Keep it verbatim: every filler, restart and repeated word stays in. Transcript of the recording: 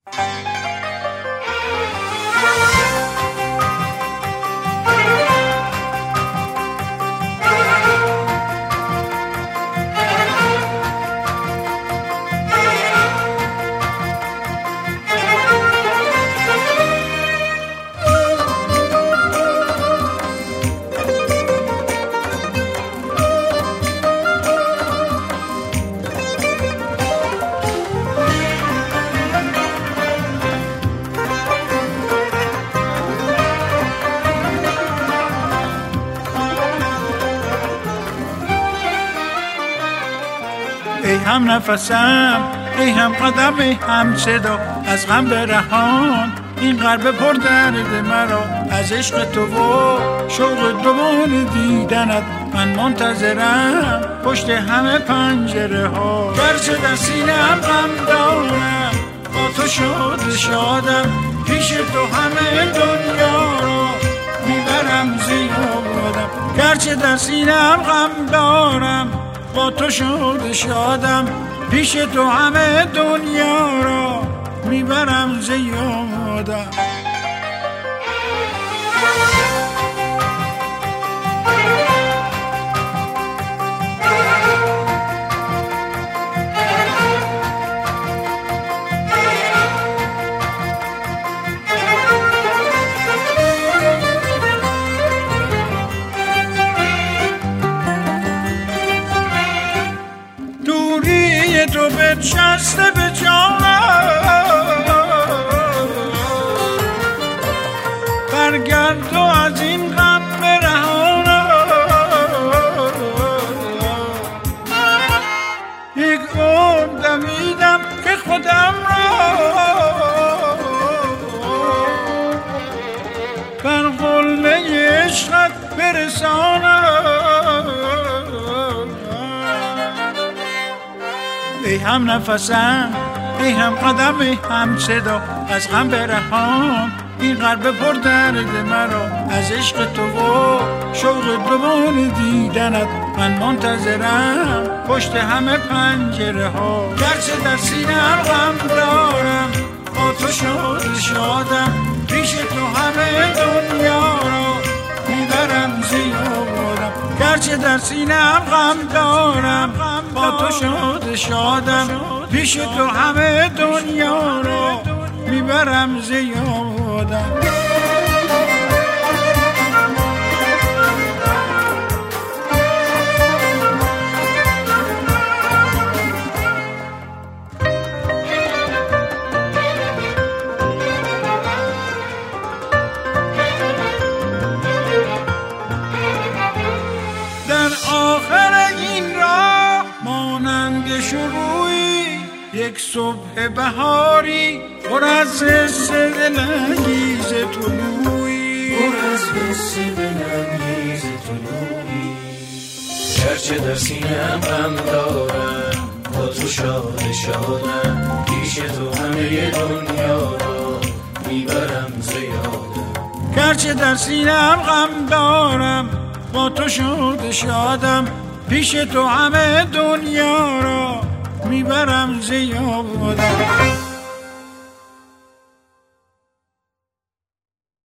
ای هم نفسم، ای هم قدم، ای هم صدا، از غم برهان این قلب پر درد مرا. از عشق تو و شوق دوباره دیدنت من منتظرم پشت همه پنجره ها. گرچه در سینه‌ام غم دارم، با تو شاد شادم، پیش تو همه دنیا رو میبرم زیادم. گرچه در سینه‌ام غم دارم، با تو شاد شادم، پیش تو همه دنیا را میبرم زیادم. تو بنشسته به جانم، برگرد و از این غم برهانم. یک عمر دویدم که خودم را بر قله عشقت برسانم. ای هم نفسم، ای هم قدم، ای هم صدا، از غم برهان این قلب پر درد مرا. از عشق تو و شوق دوباره دیدنت من منتظرم پشت همه پنجره ها. گرچه در سینه‌ام غم دارم، با تو شاد شادم، پیش تو همه دنیا را میبرم زیادم. گرچه در سینه‌ام غم دارم، با تو شاد شادم، پیش تو همه دنیا را میبرم زیادم. در آخر این راه مانند شروعی یک صبح بهاری، پر از حس دلانگیز طلوعی، پر از حس دلانگیز طلوعی. گرچه در سینه‌ام غم دارم، با تو شاد شادم، پیش تو همه دنیا را میبرم زیادم. گرچه در سینه‌ام غم دارم، با تو شاد شادم، پیش تو همه دنیا را میبرم زیادم.